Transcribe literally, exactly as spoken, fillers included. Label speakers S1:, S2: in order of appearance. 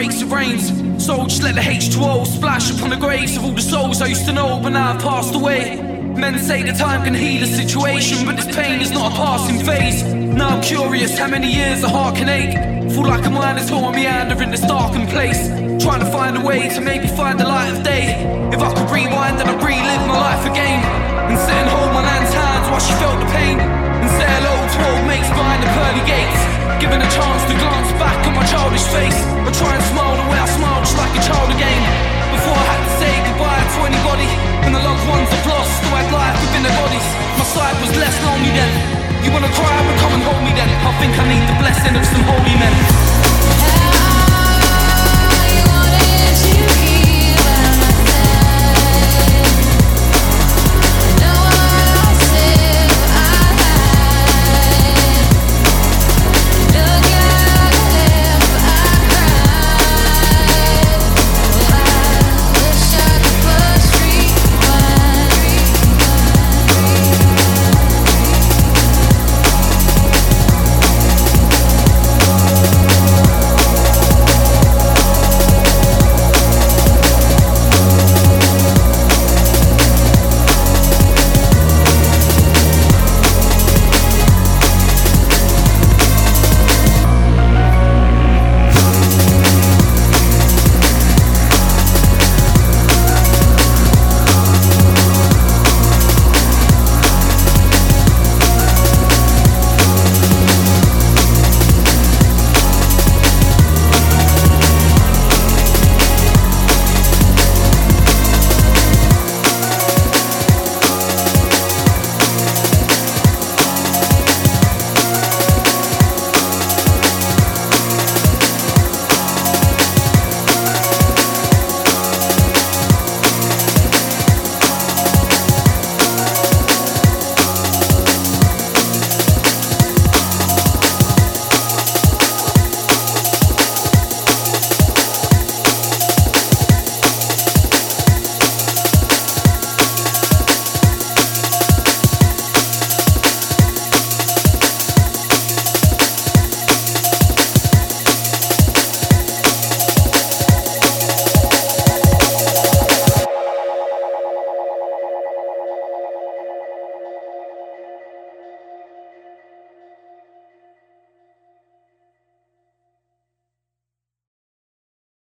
S1: breaks, it rains. So just let the H two O splash upon the graves of all the souls I used to know, but now I've passed away. Men say that time can heal a situation, but this pain is not a passing phase. Now I'm curious how many years a heart can ache. Feel like a mind is holding me under in this darkened place, trying to find a way to maybe find the light of day. If I could rewind then I'd relive my life again, and sit and hold my nan's hands while she felt the pain, and say hello to old mates behind the pearly gates. Given a chance to glance back at my childish face, I try and smile the way I smiled